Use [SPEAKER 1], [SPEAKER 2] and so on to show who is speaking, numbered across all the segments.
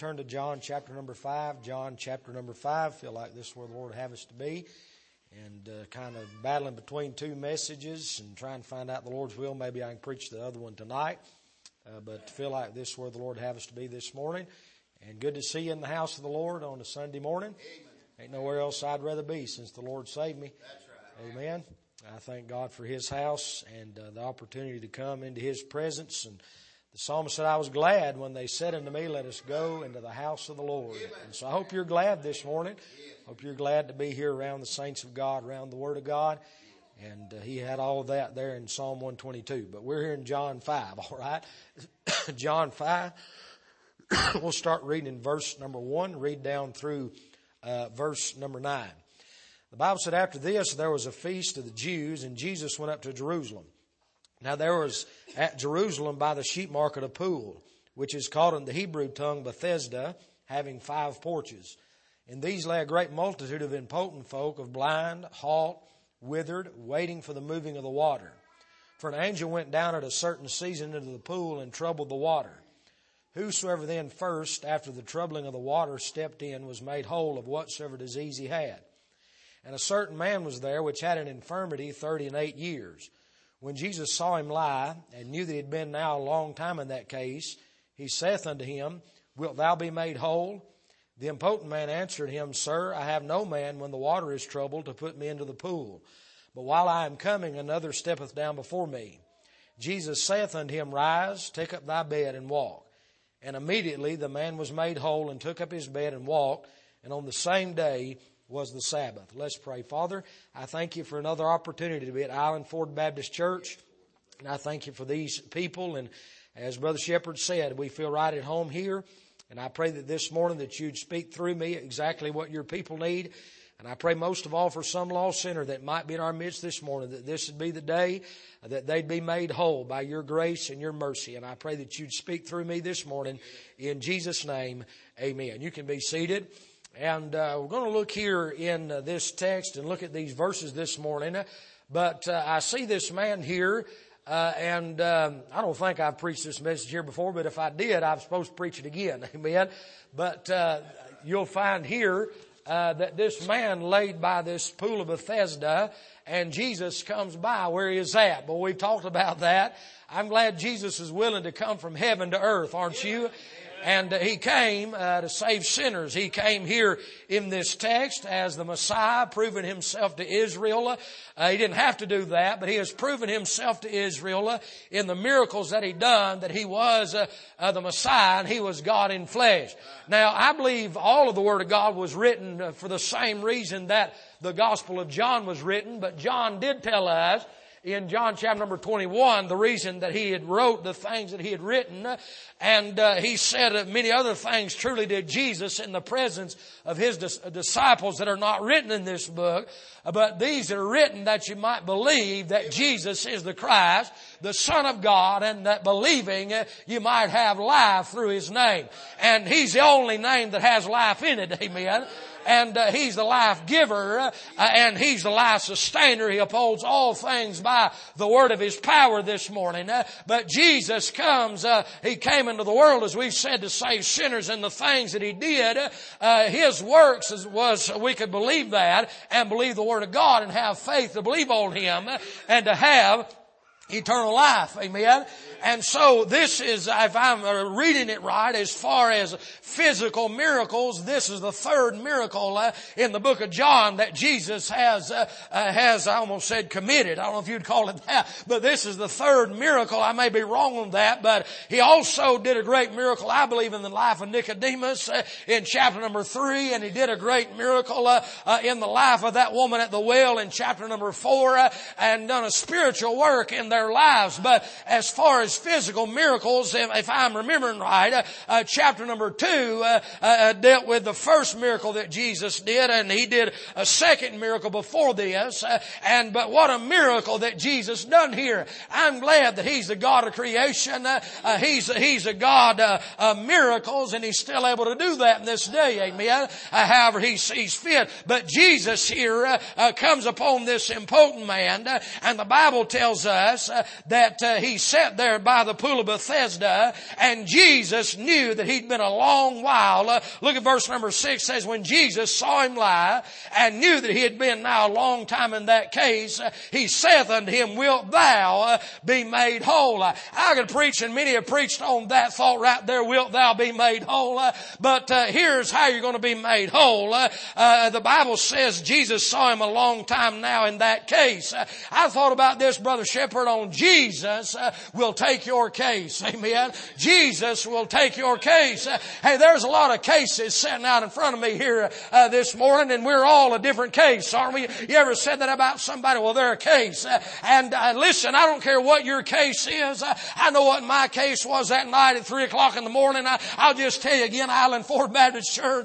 [SPEAKER 1] turn to John chapter number 5. John chapter number 5. Feel like this is where the Lord have us to be. And kind of battling between two messages and trying to find out the Lord's will. Maybe I can preach the other one tonight. But feel like this is where the Lord have us to be this morning. And good to see you in the house of the Lord on a Sunday morning.
[SPEAKER 2] Amen.
[SPEAKER 1] Ain't nowhere else I'd rather be since the Lord saved me.
[SPEAKER 2] That's right.
[SPEAKER 1] Amen. I thank God for His house and the opportunity to come into His presence. And the psalmist said, I was glad when they said unto me, let us go into the house of the Lord.
[SPEAKER 2] Amen.
[SPEAKER 1] And so I hope you're glad this morning. Hope you're glad to be here around the saints of God, around the Word of God. And he had all of that there in Psalm 122. But we're here in John 5, all right? John 5. We'll start reading in verse number 1, read down through verse number 9. The Bible said, after this there was a feast of the Jews, and Jesus went up to Jerusalem. Now there was at Jerusalem by the sheep market a pool, which is called in the Hebrew tongue Bethesda, having 5 porches. In these lay a great multitude of impotent folk, of blind, halt, withered, waiting for the moving of the water. For an angel went down at a certain season into the pool and troubled the water. Whosoever then first, after the troubling of the water, stepped in, was made whole of whatsoever disease he had. And a certain man was there which had an infirmity 38 years. When Jesus saw him lie, and knew that he had been now a long time in that case, he saith unto him, Wilt thou be made whole? The impotent man answered him, Sir, I have no man when the water is troubled to put me into the pool. But while I am coming, another steppeth down before me. Jesus saith unto him, Rise, take up thy bed, and walk. And immediately the man was made whole, and took up his bed and walked. And on the same day was the Sabbath. Let's pray. Father, I thank you for another opportunity to be at Island Ford Baptist Church. And I thank you for these people. And as Brother Shepherd said, we feel right at home here. And I pray that this morning that you'd speak through me exactly what your people need. And I pray most of all for some lost sinner that might be in our midst this morning, that this would be the day that they'd be made whole by your grace and your mercy. And I pray that you'd speak through me this morning. In Jesus' name, amen. You can be seated. And we're going to look here in this text and look at these verses this morning. But I see this man here, and I don't think I've preached this message here before, but if I did, I'm supposed to preach it again. Amen. But you'll find here that this man laid by this pool of Bethesda, and Jesus comes by where he is at. But we've talked about that. I'm glad Jesus is willing to come from heaven to earth, aren't you? And he came to save sinners. He came here in this text as the Messiah, proving himself to Israel. He didn't have to do that, but he has proven himself to Israel in the miracles that he done, that he was the Messiah and he was God in flesh. Now, I believe all of the Word of God was written for the same reason that the Gospel of John was written, but John did tell us in John chapter number 21, the reason that he had wrote the things that he had written. And he said many other things truly did Jesus in the presence of his disciples that are not written in this book. But these are written that you might believe that Jesus is the Christ, the Son of God, and that believing you might have life through his name. And he's the only name that has life in it. Amen. And he's the life giver, and he's the life sustainer. He upholds all things by the word of his power this morning. But Jesus comes, he came into the world, as we've said, to save sinners, and the things that he did, his works was, we could believe that and believe the word of God and have faith to believe on him and to have eternal life. Amen. And so this is, if I'm reading it right, as far as physical miracles, this is the third miracle in the book of John that Jesus has, I almost said committed. I don't know if you'd call it that, but this is the third miracle. I may be wrong on that, but he also did a great miracle, I believe, in the life of Nicodemus in chapter number 3, and he did a great miracle in the life of that woman at the well in chapter number 4, and done a spiritual work in their lives. But as far as physical miracles, if I'm remembering right, chapter number 2 dealt with the first miracle that Jesus did, and he did a second miracle before this. But what a miracle that Jesus done here! I'm glad that he's the God of creation. He's a God of miracles, and he's still able to do that in this day. Amen. However he sees fit. But Jesus here comes upon this impotent man, and the Bible tells us this, that he sat there by the pool of Bethesda, and Jesus knew that he'd been a long while. Look at verse number 6, says, when Jesus saw him lie, and knew that he had been now a long time in that case, he saith unto him, wilt thou be made whole? I could preach, and many have preached on that thought right there, wilt thou be made whole? But here's how you're going to be made whole. The Bible says Jesus saw him a long time now in that case. I thought about this, Brother Shepherd, on Jesus will take your case. Amen. Jesus will take your case. Hey, there's a lot of cases sitting out in front of me here this morning, and we're all a different case, aren't we? You ever said that about somebody? Well, they're a case. And listen, I don't care what your case is. I know what my case was that night at 3 o'clock in the morning. I'll just tell you again, Island Ford Baptist Church,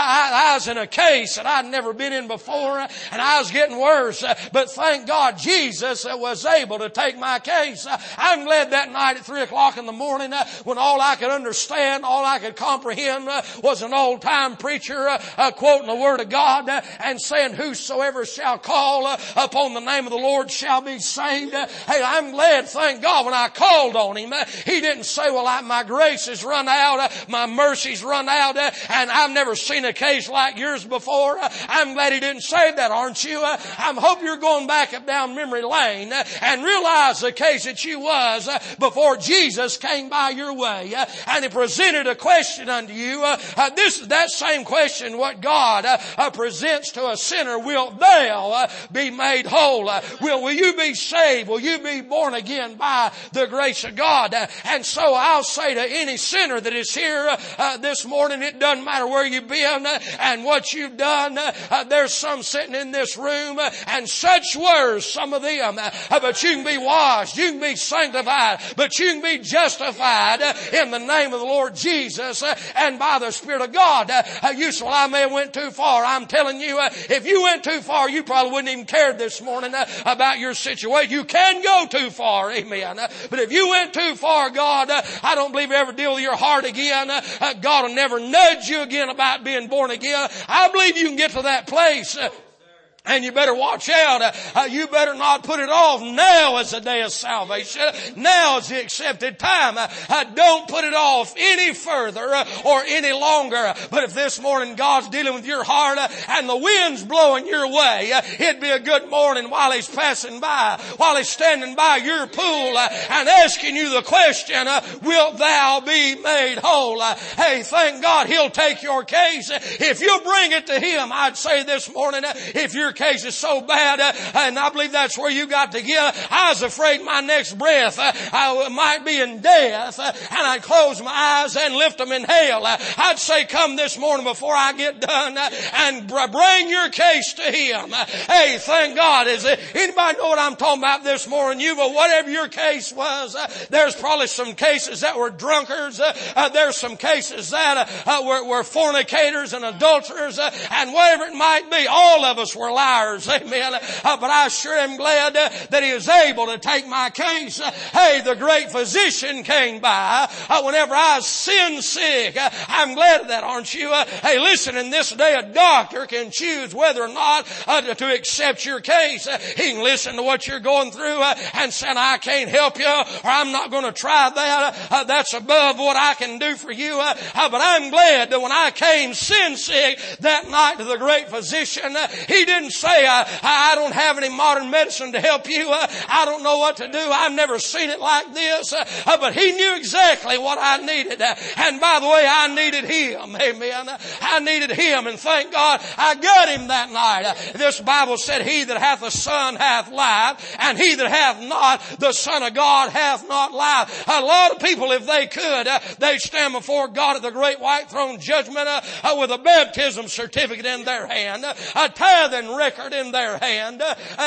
[SPEAKER 1] I was in a case that I'd never been in before, and I was getting worse. But thank God Jesus was able to take my case. I'm glad that night at 3 o'clock in the morning, when all I could understand, all I could comprehend was an old-time preacher quoting the Word of God and saying, whosoever shall call upon the name of the Lord shall be saved. Hey, I'm glad, thank God, when I called on Him, He didn't say, well, my grace has run out, my mercy's run out, and I've never seen a case like yours before. I'm glad He didn't say that, aren't you? I hope you're going back up down memory lane and realize the case that you was before Jesus came by your way and He presented a question unto you. That same question what God presents to a sinner, wilt thou be made whole? Will you be saved? Will you be born again by the grace of God? And so I'll say to any sinner that is here this morning, it doesn't matter where you've been and what you've done. There's some sitting in this room, and such were some of them. But you can be washed, you can be sanctified, but you can be justified in the name of the Lord Jesus and by the Spirit of God. You say, well, I may have went too far. I'm telling you, if you went too far, you probably wouldn't even care this morning about your situation. You can go too far, amen. But if you went too far, God, I don't believe you ever deal with your heart again. God will never nudge you again about being born again. I believe you can get to that place. And you better watch out. You better not put it off. Now is the day of salvation. Now is the accepted time. Don't put it off any further or any longer. But if this morning God's dealing with your heart and the wind's blowing your way, it'd be a good morning while He's passing by, while He's standing by your pool and asking you the question, wilt thou be made whole? Hey, thank God He'll take your case. If you'll bring it to Him, I'd say this morning, if your case is so bad, and I believe that's where you got to get. I was afraid my next breath I might be in death, and I'd close my eyes and lift them in hell. I'd say, come this morning before I get done and bring your case to Him. Hey, thank God. Is it, anybody know what I'm talking about this morning? But whatever your case was, there's probably some cases that were drunkards. There's some cases that were fornicators and adulterers, and whatever it might be. All of us were liars, amen. But I sure am glad that He was able to take my case. Hey, the great physician came by whenever I was sin sick. I'm glad of that, aren't you? Hey, listen, in this day a doctor can choose whether or not to accept your case. He can listen to what you're going through and say, I can't help you, or I'm not going to try that. That's above what I can do for you. But I'm glad that when I came sin sick that night to the great physician, he didn't say, I don't have any modern medicine to help you. I don't know what to do. I've never seen it like this. But He knew exactly what I needed. And by the way, I needed Him. Amen. I needed Him. And thank God I got Him that night. This Bible said, He that hath the Son hath life, and he that hath not the Son of God hath not life. A lot of people, if they could, they'd stand before God at the great white throne judgment with a baptism certificate in their hand, a tithing record in their hand.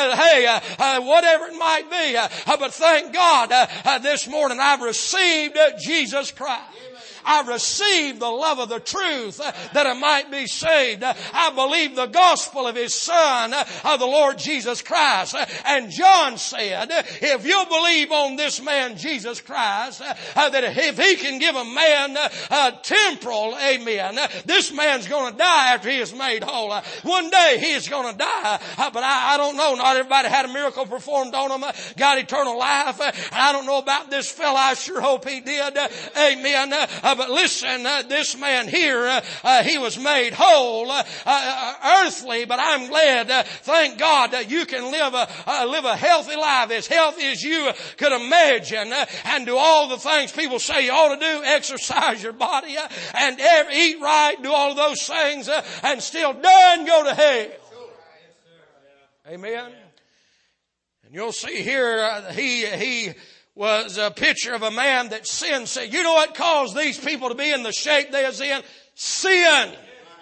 [SPEAKER 1] Whatever it might be. But thank God this morning I've received Jesus Christ. I received the love of the truth that I might be saved. I believe the gospel of His Son, of the Lord Jesus Christ. And John said, if you'll believe on this man Jesus Christ, that if He can give a man temporal, amen, this man's going to die after he is made whole. One day he is going to die, but I don't know. Not everybody had a miracle performed on him, got eternal life. I don't know about this fella. I sure hope he did. Amen. But listen, this man here, he was made whole, earthly, but I'm glad, thank God, that you can live a healthy life, as healthy as you could imagine, and do all the things people say you ought to do, exercise your body, and eat right, do all of those things, and still die and go to hell. Amen. And you'll see here, he was a picture of a man that sinned. You know what caused these people to be in the shape they was in? Sin.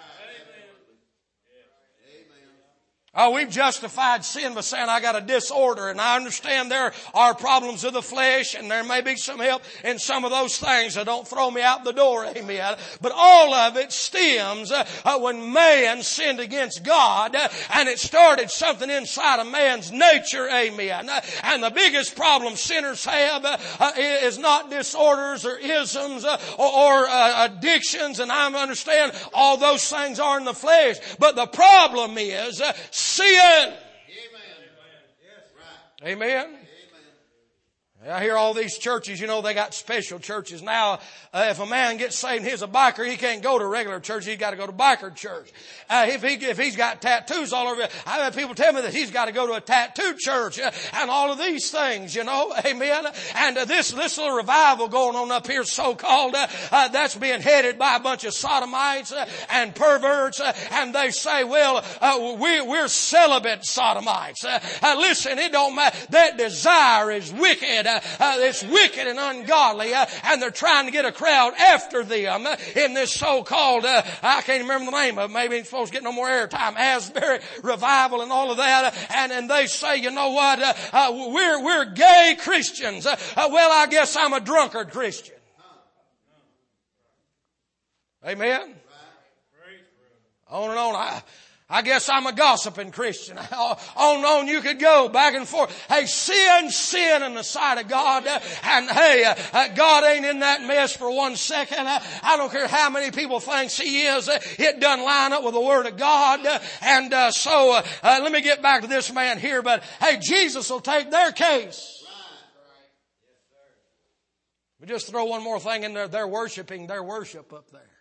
[SPEAKER 1] Oh, we've justified sin by saying I got a disorder, and I understand there are problems of the flesh, and there may be some help in some of those things. So don't throw me out the door, amen. But all of it stems when man sinned against God, and it started something inside a man's nature, amen. And the biggest problem sinners have is not disorders or isms or addictions, and I understand all those things are in the flesh. But the problem is sin. Amen. I hear all these churches, they got special churches. Now, if a man gets saved and he's a biker, he can't go to regular church. He's got to go to biker church. If he's got tattoos all over, I've had people tell me that he's got to go to a tattoo church and all of these things, Amen. And this little revival going on up here, so-called, that's being headed by a bunch of sodomites and perverts. And they say, well, we're celibate sodomites. Listen, it don't matter. That desire is wicked. It's wicked and ungodly, and they're trying to get a crowd after them in this so-called, I can't remember the name of it, maybe it's supposed to get no more airtime, Asbury revival and all of that, and they say, you know what, we're gay Christians. Well, I guess I'm a drunkard Christian. Amen. On and on. I guess I'm a gossiping Christian. On and on you could go back and forth. Hey, sin in the sight of God. And hey, God ain't in that mess for 1 second. I don't care how many people think He is. It doesn't line up with the Word of God. And so let me get back to this man here. But hey, Jesus will take their case. We just throw one more thing in there. They're worshiping their worship up there.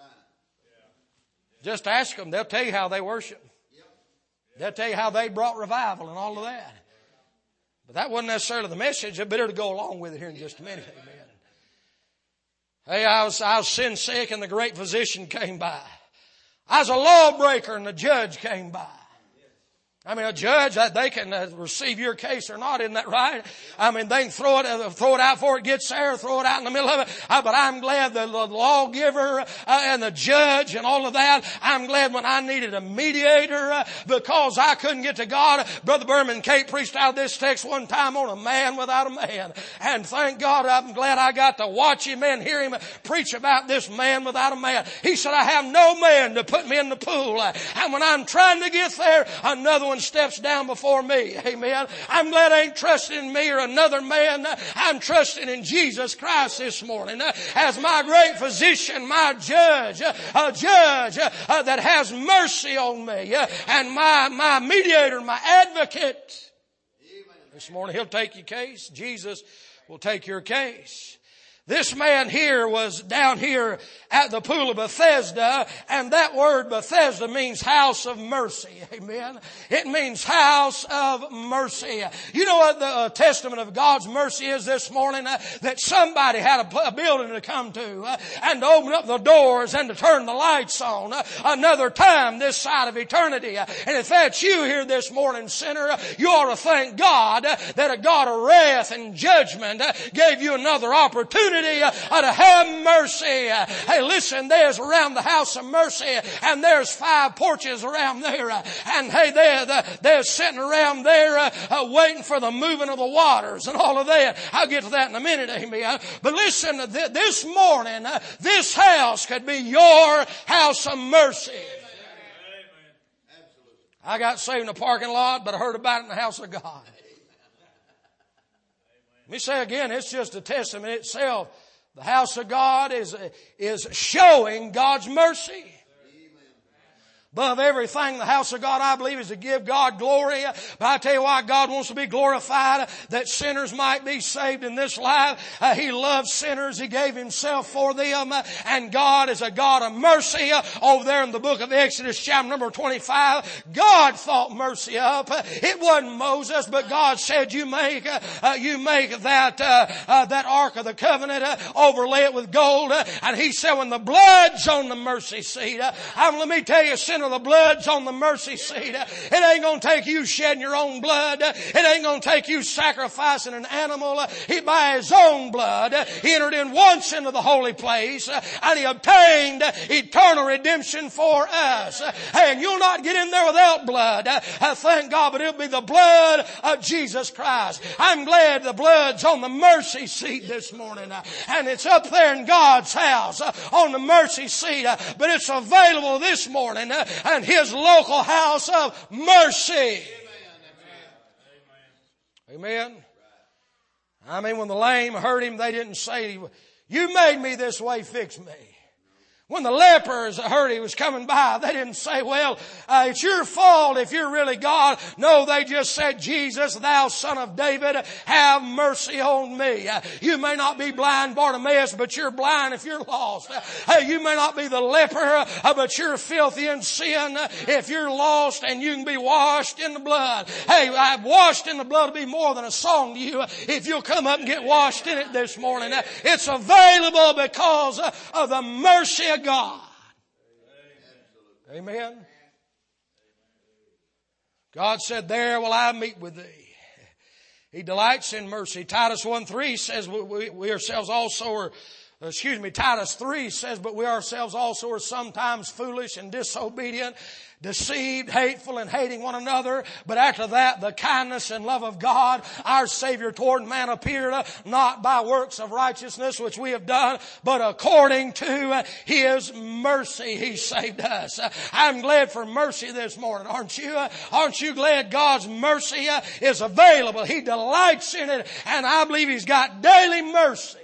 [SPEAKER 1] Just ask them. They'll tell you how they worship. They'll tell you how they brought revival and all of that. But that wasn't necessarily the message. I'd better to go along with it here in just a minute. Amen. Hey, I was sin sick and the great physician came by. I was a lawbreaker and the judge came by. I mean, a judge, they can receive your case or not, isn't that right? I mean, they can throw it out before it gets there, throw it out in the middle of it. But I'm glad the lawgiver and the judge and all of that, I'm glad when I needed a mediator because I couldn't get to God. Brother Berman Kate preached out of this text one time on a man without a man. And thank God I'm glad I got to watch him and hear him preach about this man without a man. He said, I have no man to put me in the pool. And when I'm trying to get there, another one steps down before me. Amen. I'm glad I ain't trusting in me or another man. I'm trusting in Jesus Christ this morning as my great physician, my judge, a judge that has mercy on me and my mediator, my advocate. This morning He'll take your case. Jesus will take your case. This man here was down here at the pool of Bethesda, and that word Bethesda means house of mercy. Amen. It means house of mercy. You know what the testament of God's mercy is this morning? That somebody had a building to come to and to open up the doors and to turn the lights on another time this side of eternity. And if that's you here this morning, sinner, you ought to thank God that a God of wrath and judgment gave you another opportunity opportunity to have mercy. Hey, listen, there's around the house of mercy, and there's 5 porches around there, and hey, they're sitting around there waiting for the moving of the waters and all of that. I'll get to that in a minute, amen. But listen, this morning, this house could be your house of mercy. I got saved in a parking lot, but I heard about it in the house of God. Let me say again, it's just a testament itself. The house of God is showing God's mercy. Above everything, the house of God, I believe, is to give God glory. But I tell you why God wants to be glorified, that sinners might be saved in this life. He loves sinners. He gave Himself for them. And God is a God of mercy. Over there in the book of Exodus, chapter number 25, God thought mercy up. It wasn't Moses, but God said, you make that Ark of the Covenant, overlay it with gold. And He said, when the blood's on the mercy seat, let me tell you, sinner, the blood's on the mercy seat. It ain't going to take you shedding your own blood. It ain't going to take you sacrificing an animal. He, by His own blood, He entered in once into the holy place, and He obtained eternal redemption for us. Hey, and you'll not get in there without blood. Thank God, but it'll be the blood of Jesus Christ. I'm glad the blood's on the mercy seat this morning, and it's up there in God's house on the mercy seat, but it's available this morning and His local house of mercy. Amen. I mean, when the lame heard Him, they didn't say, you made me this way, fix me. When the lepers heard He was coming by, they didn't say, well, it's your fault if you're really God. No, they just said, Jesus, thou son of David, have mercy on me. You may not be blind Bartimaeus, but you're blind if you're lost. You may not be the leper, but you're filthy in sin if you're lost, and you can be washed in the blood. Hey, I've washed in the blood to be more than a song to you. If you'll come up and get washed in it this morning, it's available because of the mercy of God. Amen. God said, there will I meet with thee. He delights in mercy. Titus 1:3 says we ourselves also are, Titus 3 says, but we ourselves also are sometimes foolish and disobedient, deceived, hateful, and hating one another. But after that, the kindness and love of God, our Savior toward man appeared, not by works of righteousness which we have done, but according to His mercy He saved us. I'm glad for mercy this morning, aren't you? Aren't you glad God's mercy is available? He delights in it, and I believe He's got daily mercy.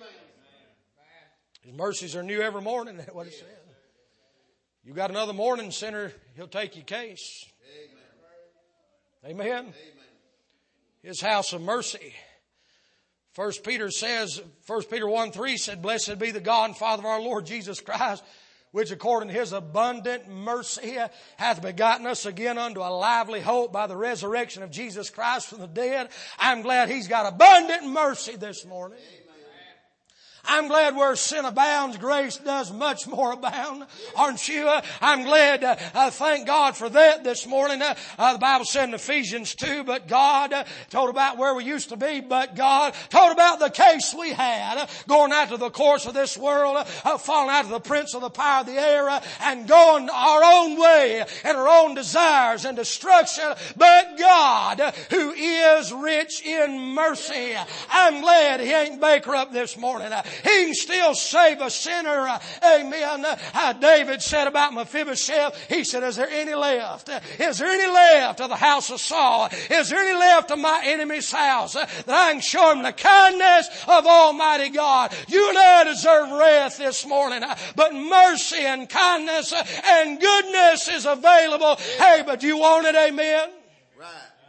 [SPEAKER 1] His mercies are new every morning, that's what it says. You got another morning, sinner, He'll take your case. Amen. Amen. His house of mercy. 1 Peter 1:3 said, blessed be the God and Father of our Lord Jesus Christ, which according to His abundant mercy hath begotten us again unto a lively hope by the resurrection of Jesus Christ from the dead. I'm glad He's got abundant mercy this morning. I'm glad where sin abounds, grace does much more abound. Aren't you? I'm glad. Thank God for that this morning. The Bible said in Ephesians 2, but God told about where we used to be, but God told about the case we had, going after the course of this world, falling after the prince of the power of the air, and going our own way and our own desires and destruction. But God, who is rich in mercy, I'm glad He ain't bankrupt this morning. He can still save a sinner. Amen. David said about Mephibosheth, he said, is there any left? Is there any left of the house of Saul? Is there any left of my enemy's house that I can show him the kindness of Almighty God? You and I deserve wrath this morning, but mercy and kindness and goodness is available. Hey, but do you want it? Amen. Right.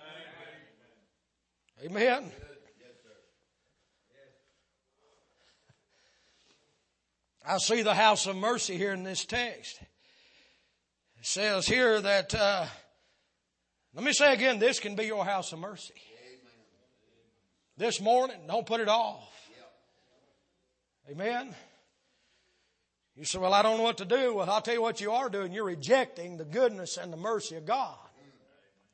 [SPEAKER 1] Amen. I see the house of mercy here in this text. It says here that, let me say again, this can be your house of mercy. This morning, don't put it off. Amen. You say, well, I don't know what to do. Well, I'll tell you what you are doing. You're rejecting the goodness and the mercy of God.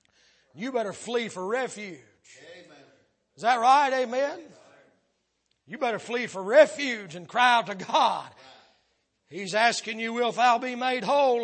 [SPEAKER 1] You better flee for refuge. Is that right? Amen. You better flee for refuge and cry out to God. He's asking you, wilt thou be made whole?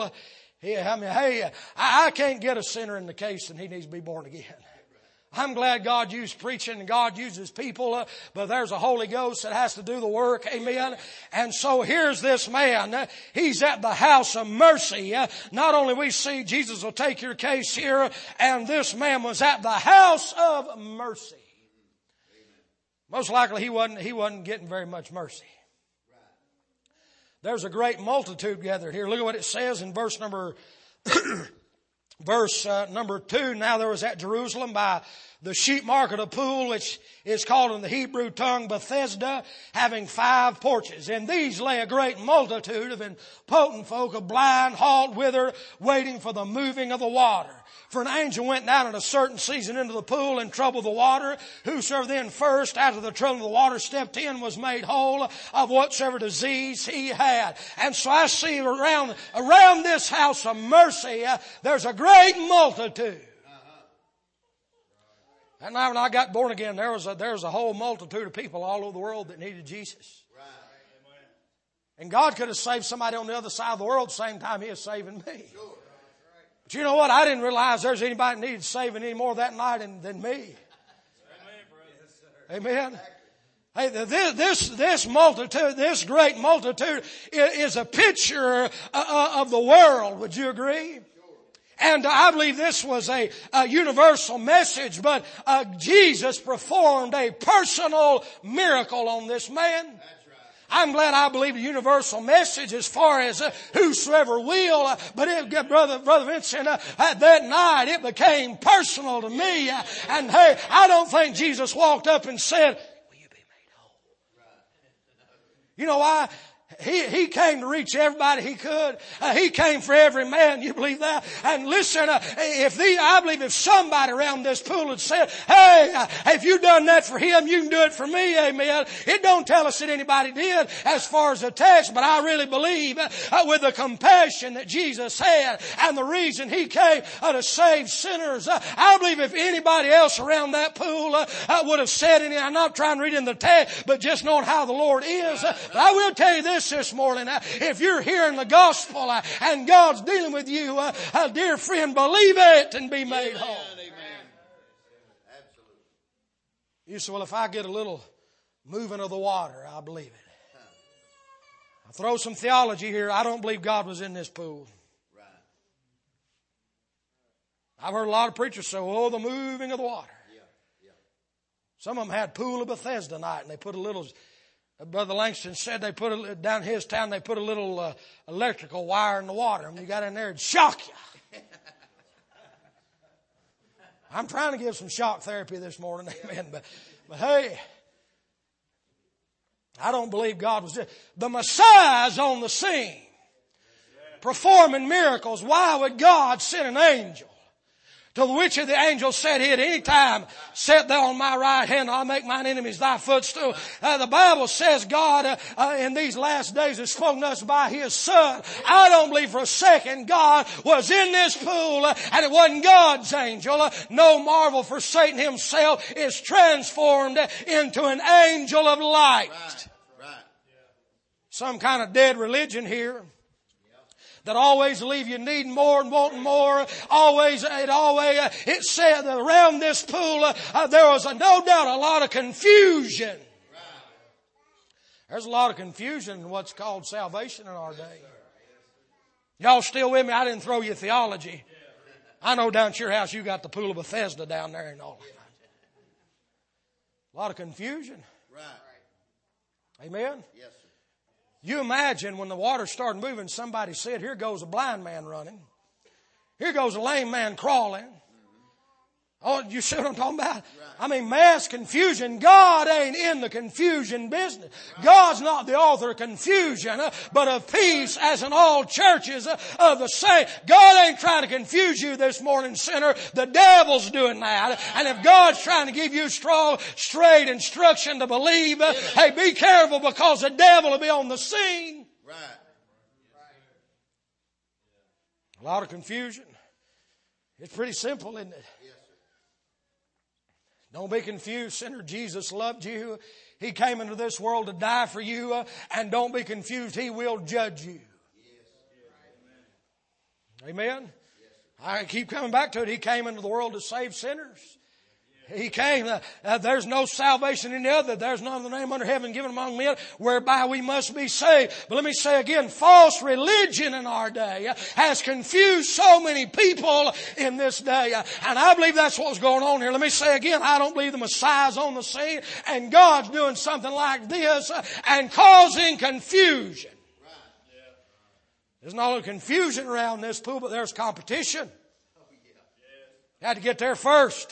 [SPEAKER 1] I can't get a sinner in the case and he needs to be born again. I'm glad God used preaching and God uses people, but there's a Holy Ghost that has to do the work. Amen. And so here's this man. He's at the house of mercy. Not only we see Jesus will take your case here, and this man was at the house of mercy. Most likely he wasn't getting very much mercy. There's a great multitude gathered here. Look at what it says in verse number 2. Now there was at Jerusalem by the sheep market a pool, which is called in the Hebrew tongue Bethesda, having 5 porches. In these lay a great multitude of impotent folk, of blind, halt, withered, waiting for the moving of the water. For an angel went down at a certain season into the pool and troubled the water. Whosoever then first, after the troubling of the water, stepped in was made whole of whatsoever disease he had. And so I see around this house of mercy, there's a great multitude. And now when I got born again, there was a whole multitude of people all over the world that needed Jesus. And God could have saved somebody on the other side of the world the same time He is saving me. But you know what? I didn't realize there's anybody that needed saving any more that night than me. Amen. Hey, this multitude, this great multitude is a picture of the world. Would you agree? And I believe this was a universal message, but Jesus performed a personal miracle on this man. I'm glad I believe the universal message as far as whosoever will. But Brother Vincent, that night it became personal to me. And hey, I don't think Jesus walked up and said, will you be made whole? You know why? He came to reach everybody he could. He came for every man. You believe that? And listen, I believe if somebody around this pool had said, hey, if you've done that for him, you can do it for me. Amen. It don't tell us that anybody did as far as the text, but I really believe with the compassion that Jesus had and the reason He came to save sinners, I believe if anybody else around that pool would have said anything, I'm not trying to read in the text, but just knowing how the Lord is. But I will tell you this morning, if you're hearing the gospel and God's dealing with you, dear friend, believe it and be made whole. Amen. You say, well, if I get a little moving of the water, I believe it. I'll throw some theology here. I don't believe God was in this pool. I've heard a lot of preachers say, oh, the moving of the water. Some of them had pool of Bethesda night, and they put a little... Brother Langston said they put down his town, they put a little electrical wire in the water. And when you got in there, it'd shock you. I'm trying to give some shock therapy this morning, amen. But hey, I don't believe God was there. The Messiah's on the scene, performing miracles. Why would God send an angel? To which of the angels said he at any time, set thou on my right hand, I'll make mine enemies thy footstool. The Bible says God in these last days has spoken to us by His Son. I don't believe for a second God was in this pool and it wasn't God's angel. No marvel, for Satan himself is transformed into an angel of light. Right. Some kind of dead religion here that always leave you needing more and wanting more. It said that around this pool, there was no doubt a lot of confusion. There's a lot of confusion in what's called salvation in our day. Y'all still with me? I didn't throw you theology. I know down at your house you got the pool of Bethesda down there and all that. A lot of confusion. Amen? Yes. You imagine when the water started moving, somebody said, here goes a blind man running. Here goes a lame man crawling. Oh, you see what I'm talking about? I mean, mass confusion. God ain't in the confusion business. God's not the author of confusion, but of peace, as in all churches of the saints. God ain't trying to confuse you this morning, sinner. The devil's doing that. And if God's trying to give you straight instruction to believe, hey, be careful, because the devil will be on the scene. A lot of confusion. It's pretty simple, isn't it? Don't be confused, sinner. Jesus loved you. He came into this world to die for you. And don't be confused. He will judge you. Amen? I keep coming back to it. He came into the world to save sinners. He came. There's no salvation in the other. There's none of the name under heaven given among men whereby we must be saved. But let me say again, false religion in our day has confused so many people in this day. And I believe that's what's going on here. Let me say again, I don't believe the Messiah's on the scene and God's doing something like this and causing confusion. There's not a confusion around this pool, but there's competition. You had to get there first.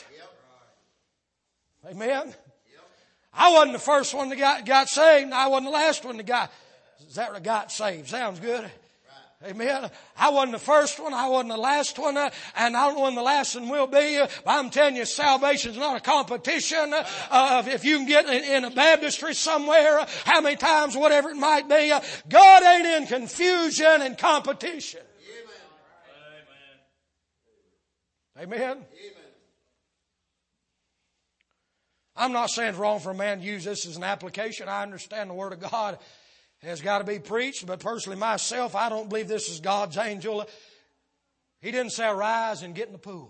[SPEAKER 1] Amen. I wasn't the first one that got saved. I wasn't the last one that got saved. Sounds good. Amen. I wasn't the first one. I wasn't the last one. And I don't know when the last one will be. But I'm telling you, salvation is not a competition of if you can get in a baptistry somewhere, how many times, whatever it might be. God ain't in confusion and competition. Amen. Amen. I'm not saying it's wrong for a man to use this as an application. I understand the Word of God has got to be preached, but personally myself, I don't believe this is God's angel. He didn't say rise and get in the pool.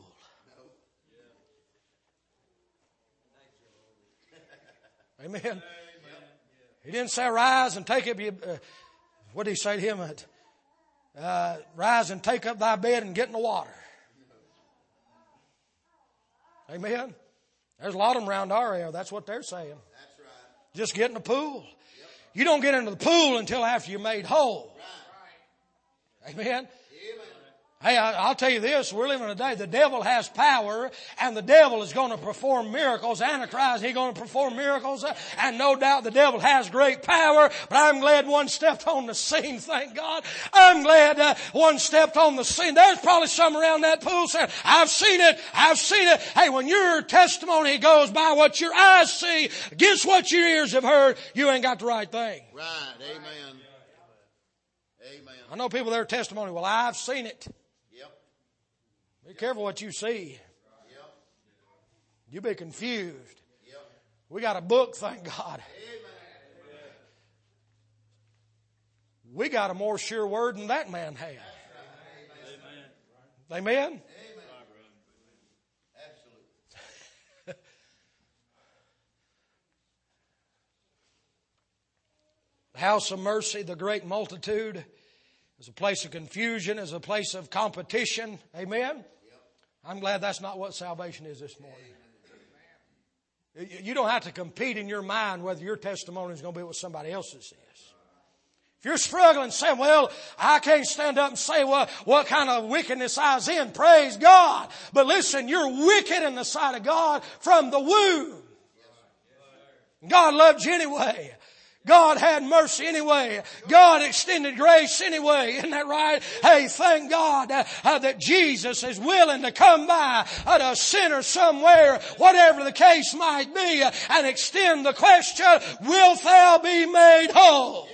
[SPEAKER 1] Amen. He didn't say rise and take up your, what did he say to him? Rise and take up thy bed and get in the water. Amen. There's a lot of them around our area. That's what they're saying. That's right. Just get in the pool. Yep. You don't get into the pool until after you're made whole. Right. Amen. Amen. Hey, I'll tell you this. We're living in a day. The devil has power and the devil is going to perform miracles. Antichrist, he's going to perform miracles. And no doubt the devil has great power. But I'm glad one stepped on the scene. Thank God. I'm glad one stepped on the scene. There's probably some around that pool saying, I've seen it. I've seen it. Hey, when your testimony goes by what your eyes see against what your ears have heard, you ain't got the right thing.
[SPEAKER 2] Right. Amen. Amen.
[SPEAKER 1] I know people, their testimony, well, I've seen it. Be careful what you see.
[SPEAKER 2] Yep.
[SPEAKER 1] You be confused.
[SPEAKER 2] Yep.
[SPEAKER 1] We got a book, thank God.
[SPEAKER 2] Amen.
[SPEAKER 1] We got a more sure word than that man had.
[SPEAKER 2] Amen.
[SPEAKER 1] Amen?
[SPEAKER 2] Amen. Absolutely.
[SPEAKER 1] The house of mercy, the great multitude, is a place of confusion, is a place of competition. Amen? I'm glad that's not what salvation is this morning. You don't have to compete in your mind whether your testimony is going to be what somebody else's is. If you're struggling saying, well, I can't stand up and say what kind of wickedness I was in, praise God. But listen, you're wicked in the sight of God from the womb. God loved you anyway. God had mercy anyway. God extended grace anyway. Isn't that right? Hey, thank God that Jesus is willing to come by a sinner somewhere, whatever the case might be, and extend the question, wilt thou be made whole?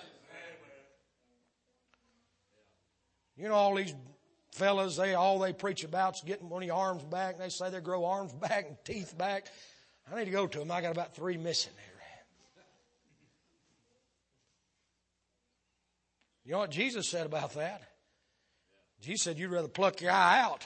[SPEAKER 1] You know, all these fellas, all they preach about is getting one of your arms back. They say they grow arms back and teeth back. I need to go to them. I got about 3 missing there. You know what Jesus said about that? Jesus said you'd rather pluck your eye out.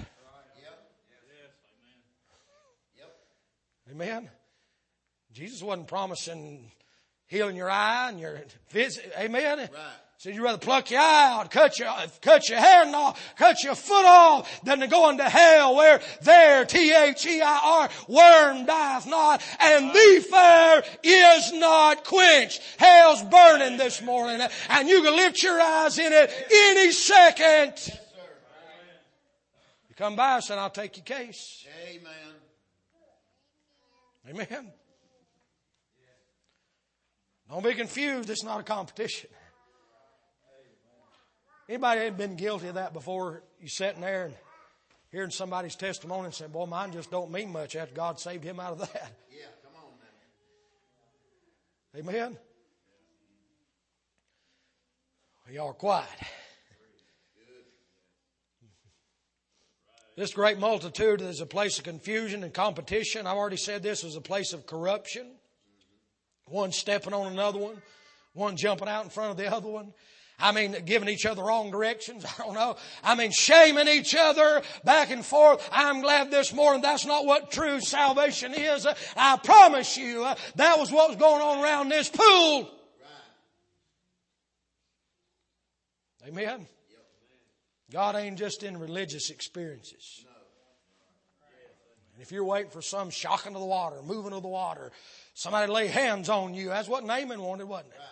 [SPEAKER 1] Amen. Jesus wasn't promising healing your eye and your visit. Amen. Right. Said you'd rather pluck your eye out, cut your hand off, cut your foot off, than to go into hell where there, T-H-E-I-R, worm dieth not, and the fire is not quenched. Hell's burning this morning, and you can lift your eyes in it any second. Yes, sir. You come by us and I'll take your case.
[SPEAKER 2] Amen.
[SPEAKER 1] Amen. Don't be confused. It's not a competition. Anybody ain't been guilty of that before? You sitting there and hearing somebody's testimony and saying, boy, mine just don't mean much after God saved him out of that.
[SPEAKER 2] Yeah, come on now.
[SPEAKER 1] Amen? Y'all are quiet. This great multitude is a place of confusion and competition. I've already said this is a place of corruption. One stepping on another one. One jumping out in front of the other one. I mean, giving each other wrong directions. I don't know. I mean, shaming each other back and forth. I'm glad this morning that's not what true salvation is. I promise you, that was what was going on around this pool. Amen. God ain't just in religious experiences. And if you're waiting for some shocking of the water, moving of the water, somebody lay hands on you, that's what Naaman wanted, wasn't it?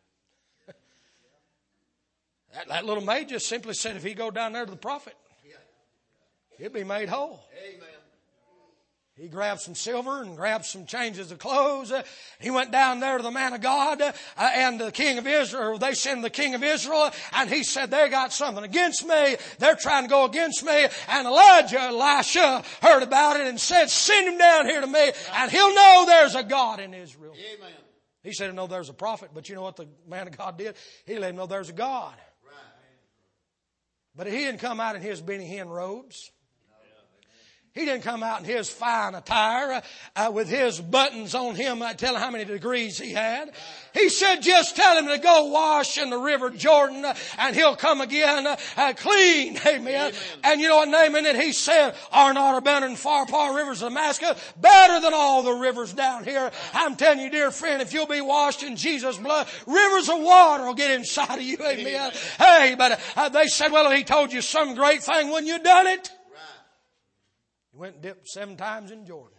[SPEAKER 1] That little maid just simply said, if he go down there to the prophet, he'll be made whole.
[SPEAKER 2] Amen.
[SPEAKER 1] He grabbed some silver and grabbed some changes of clothes. He went down there to the man of God and the king of Israel. They sent the king of Israel, and he said, they got something against me. They're trying to go against me. And Elisha heard about it and said, send him down here to me, and he'll know there's a God in Israel.
[SPEAKER 2] Amen.
[SPEAKER 1] He said, no, there's a prophet. But you know what the man of God did? He let him know there's a God.
[SPEAKER 2] Right.
[SPEAKER 1] But he didn't come out in his Benny Hinn robes. He didn't come out in his fine attire with his buttons on him, telling how many degrees he had. He said, just tell him to go wash in the river Jordan and he'll come again clean. Amen.
[SPEAKER 2] Amen.
[SPEAKER 1] And you know what Naaman did? He said, are not abundant far far rivers of Damascus better than all the rivers down here? I'm telling you, dear friend, if you'll be washed in Jesus' blood, rivers of water will get inside of you. Amen. Hey, but they said, well, he told you some great thing when you done it. He went and dipped 7 times in Jordan.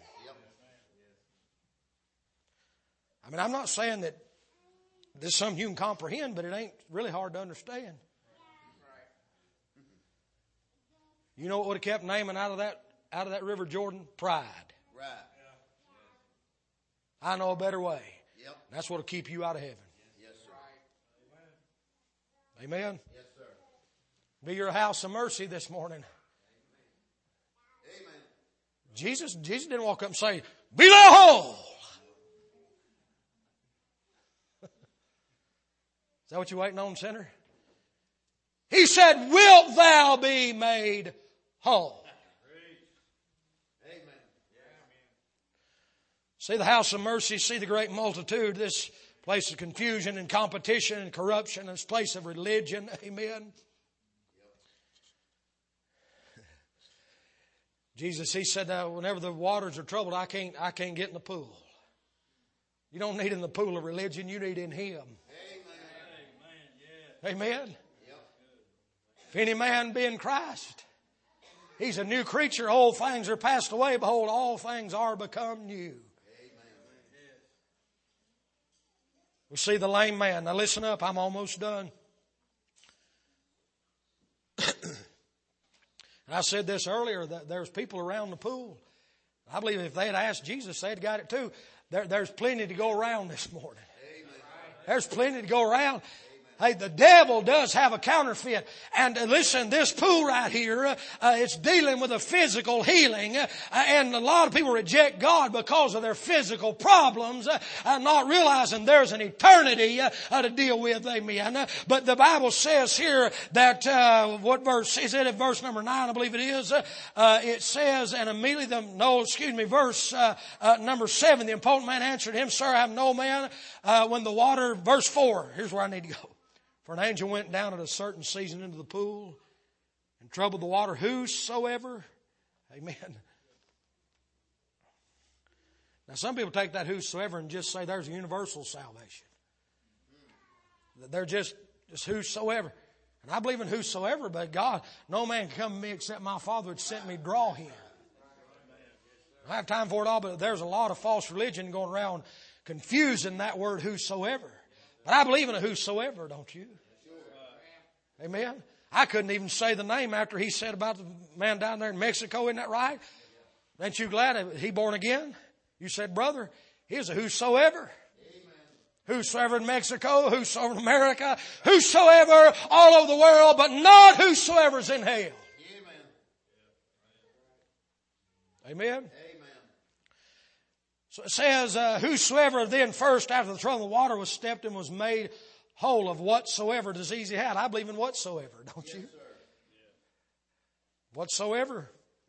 [SPEAKER 1] I mean, I'm not saying that this is something you can comprehend, but it ain't really hard to understand. You know what would have kept Naaman out of that river Jordan? Pride.
[SPEAKER 2] Right.
[SPEAKER 1] I know a better way.
[SPEAKER 2] Yep.
[SPEAKER 1] That's what will keep you out of heaven.
[SPEAKER 2] Yes, sir.
[SPEAKER 1] Amen.
[SPEAKER 2] Yes, sir.
[SPEAKER 1] Be your house of mercy this morning.
[SPEAKER 2] Amen.
[SPEAKER 1] Jesus didn't walk up and say, be thou whole. Is that what you're waiting on, sinner? He said, wilt thou be made whole?
[SPEAKER 2] Amen.
[SPEAKER 1] See the house of mercy, see the great multitude, this place of confusion and competition and corruption, this place of religion. Amen. Jesus, he said that whenever the waters are troubled, I can't get in the pool. You don't need in the pool of religion, you need in Him.
[SPEAKER 2] Amen.
[SPEAKER 1] Amen. If any man be in Christ, he's a new creature. Old things are passed away. Behold, all things are become new. We see the lame man. Now listen up, I'm almost done. And I said this earlier, that there's people around the pool. I believe if they had asked Jesus, they'd got it too. There's plenty to go around this morning. There's plenty to go around. Hey, the devil does have a counterfeit. And listen, this pool right here, it's dealing with a physical healing. And a lot of people reject God because of their physical problems, not realizing there's an eternity to deal with. Amen. But the Bible says here that, what verse is it? Verse number 9, I believe it is. It says, and immediately verse number 7, the impotent man answered him, Sir, I have no man. When the water, verse 4, here's where I need to go. For an angel went down at a certain season into the pool and troubled the water, whosoever. Amen. Now some people take that whosoever and just say there's a universal salvation. They're just whosoever. And I believe in whosoever, but God, no man can come to me except my Father had sent me, draw him. I don't have time for it all, but there's a lot of false religion going around confusing that word whosoever. But I believe in a whosoever, don't you? Amen. I couldn't even say the name after he said about the man down there in Mexico. Isn't that right? Ain't you glad he born again? You said, brother, he's a whosoever. Amen. Whosoever in Mexico, whosoever in America, whosoever all over the world, but not whosoever's in hell. Amen. Amen. So it says, whosoever then first after the trouble of the water was stepped and was made whole of whatsoever disease he had. I believe in whatsoever, don't you? Yes, whatsoever.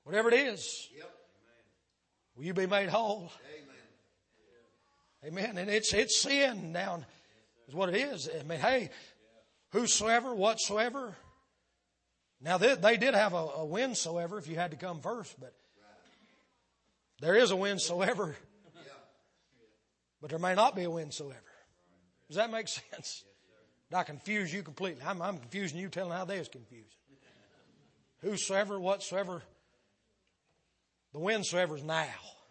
[SPEAKER 1] Whatever it is.
[SPEAKER 2] Yep.
[SPEAKER 1] Will you be made whole?
[SPEAKER 2] Amen.
[SPEAKER 1] Amen. And it's sin down is what it is. I mean, hey, whosoever, whatsoever. Now they did have a whensoever if you had to come first, but there is a whensoever. But there may not be a whensoever. Does that make sense? Did I confuse you completely? I'm confusing you, telling how they is confusing. Whosoever, whatsoever. The whensoever is now.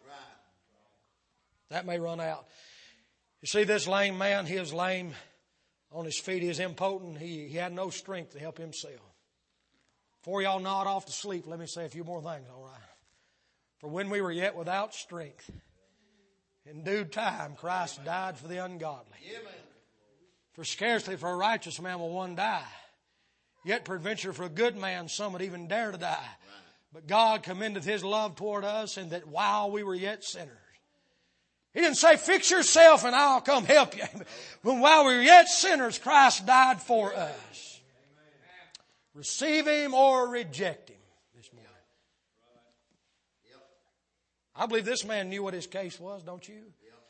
[SPEAKER 1] That may run out. You see this lame man, he is lame on his feet. He is impotent. He had no strength to help himself. Before y'all nod off to sleep, let me say a few more things, all right? For when we were yet without strength, in due time Christ died for the ungodly. For scarcely for a righteous man will one die. Yet peradventure for a good man some would even dare to die. But God commendeth His love toward us, in that while we were yet sinners. He didn't say, fix yourself and I'll come help you. But while we were yet sinners, Christ died for us. Receive Him or reject Him this morning. I believe this man knew what his case was, don't you?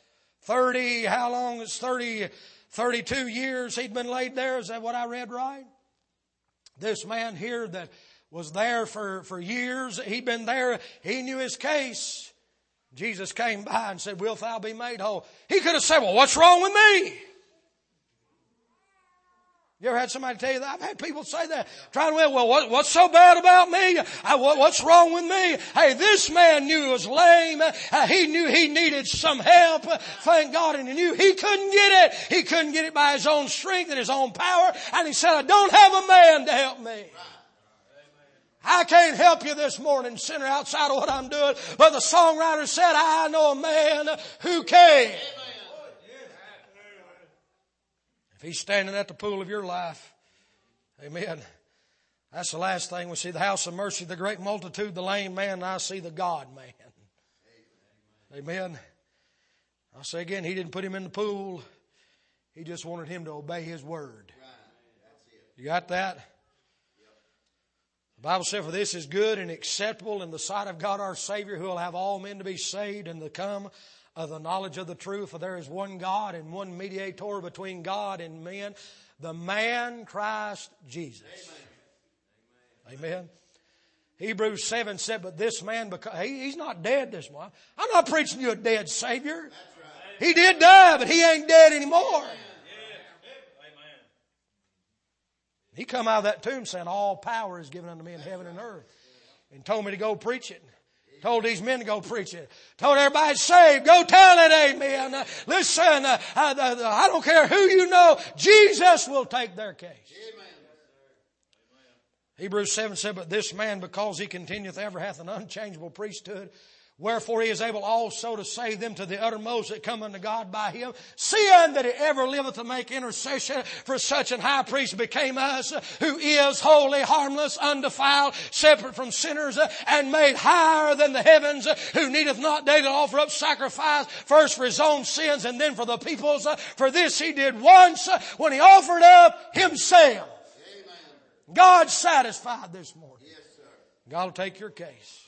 [SPEAKER 1] 32 years he'd been laid there. Is that what I read right? This man here that was there for years, he'd been there, he knew his case. Jesus came by and said, wilt thou be made whole? He could have said, well, what's wrong with me? You ever had somebody tell you that? I've had people say that. Trying to, well, what's so bad about me? What's wrong with me? Hey, this man knew he was lame. He knew he needed some help. Thank God. And he knew he couldn't get it. He couldn't get it by his own strength and his own power. And he said, I don't have a man to help me. I can't help you this morning, sinner, outside of what I'm doing. But the songwriter said, I know a man who can. If He's standing at the pool of your life, amen. That's the last thing we see. The house of mercy, the great multitude, the lame man, and I see the God man. Amen. I'll say again, He didn't put him in the pool. He just wanted him to obey His word. You got that? The Bible said, for this is good and acceptable in the sight of God our Savior, who will have all men to be saved and to come of the knowledge of the truth. For there is one God and one mediator between God and men, the man Christ Jesus. Amen. Amen. Hebrews 7 said, but this man, he's not dead this morning. I'm not preaching you a dead Savior. He did die, but He ain't dead anymore. He come out of that tomb saying, all power is given unto me in heaven and earth. And told me to go preach it. Told these men to go preach it. Told everybody saved, go tell it, amen. Listen, I don't care who you know, Jesus will take their case. Amen. Hebrews 7 said, but this man, because he continueth ever, hath an unchangeable priesthood. Wherefore He is able also to save them to the uttermost that come unto God by Him, seeing that He ever liveth to make intercession for such an high priest became us, who is holy, harmless, undefiled, separate from sinners, and made higher than the heavens, who needeth not daily to offer up sacrifice, first for His own sins and then for the people's. For this He did once when He offered up Himself. Amen. God's satisfied this morning. Yes, sir. God will take your case.